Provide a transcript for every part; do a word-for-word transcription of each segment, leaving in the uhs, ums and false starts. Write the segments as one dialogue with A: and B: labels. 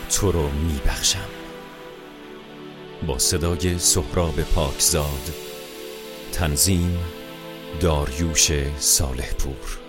A: تو رو میبخشم. با صدای سهراب پاکزاد، تنظیم داریوش صالح پور.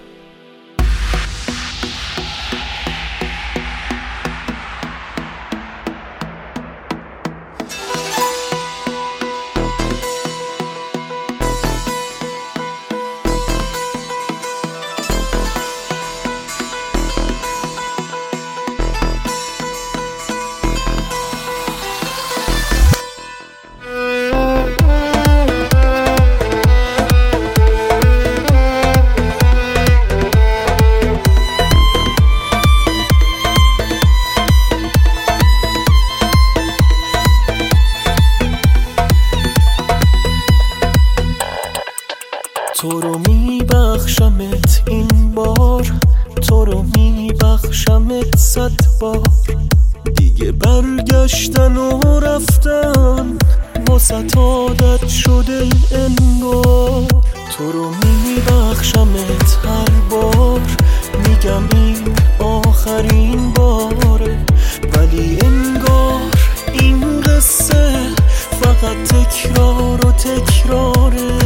B: تو رو میبخشمت این بار، تو رو میبخشمت صد بار. دیگه برگشتن و رفتن واسه عادت شده انگار. تو رو میبخشمت هر بار، میگم این آخرین باره، ولی انگار این قصه فقط تکرار و تکراره.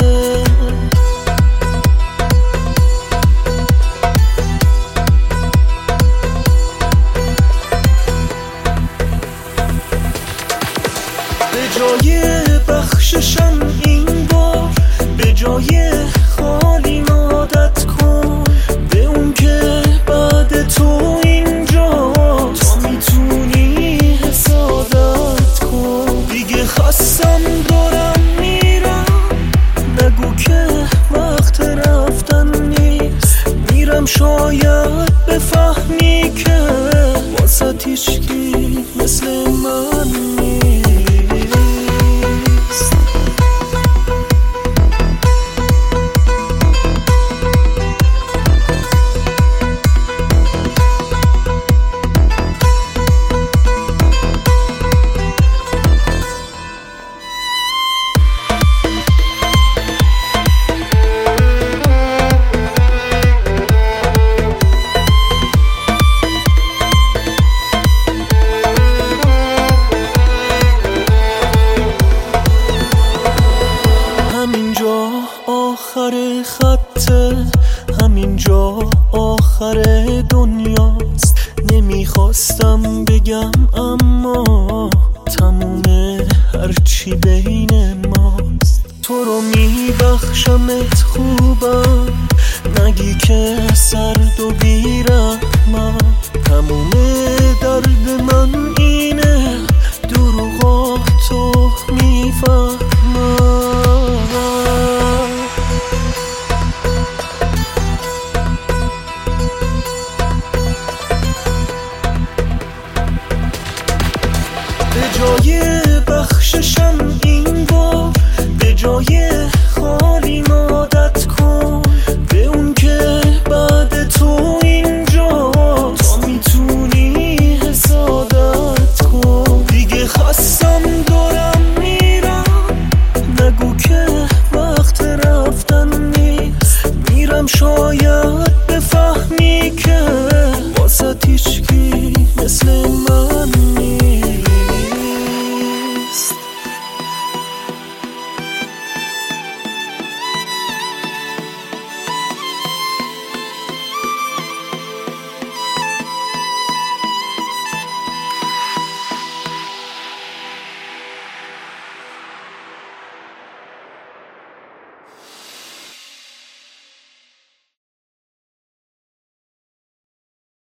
B: به جای بخششم این بار، به جای خالی عادت کن به اون که بعد تو اینجاست. تا میتونی حسادت کن. دیگه خستم دارم میرم، نگو که وقت رفتن نیست. میرم شاید بفهمی که واسه هیچکی مثل من نیست. آخر خطه، همینجا آخر دنیاست. نمیخواستم بگم اما